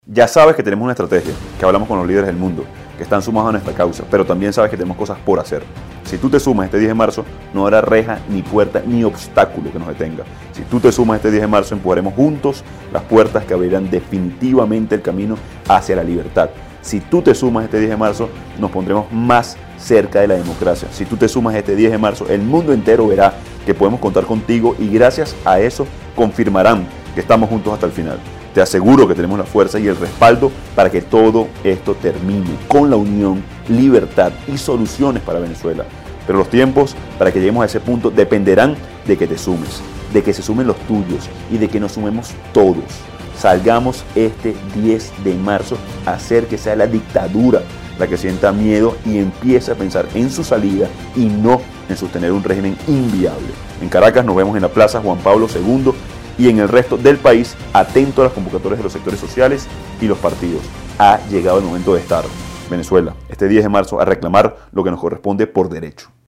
Ya sabes que tenemos una estrategia, que hablamos con los líderes del mundo, que están sumados a nuestra causa, pero también sabes que tenemos cosas por hacer. Si tú te sumas este 10 de marzo, no habrá reja, ni puerta, ni obstáculo que nos detenga. Si tú te sumas este 10 de marzo, empujaremos juntos las puertas que abrirán definitivamente el camino hacia la libertad. Si tú te sumas este 10 de marzo, nos pondremos más cerca de la democracia. Si tú te sumas este 10 de marzo, el mundo entero verá que podemos contar contigo y gracias a eso confirmarán que estamos juntos hasta el final. Te aseguro que tenemos la fuerza y el respaldo para que todo esto termine con la unión, libertad y soluciones para Venezuela. Pero los tiempos para que lleguemos a ese punto dependerán de que te sumes, de que se sumen los tuyos y de que nos sumemos todos. Salgamos este 10 de marzo a hacer que sea la dictadura la que sienta miedo y empiece a pensar en su salida y no en sostener un régimen inviable. En Caracas nos vemos en la Plaza Juan Pablo II y en el resto del país, atento a las convocatorias de los sectores sociales y los partidos. Ha llegado el momento de estar, Venezuela, este 10 de marzo, a reclamar lo que nos corresponde por derecho.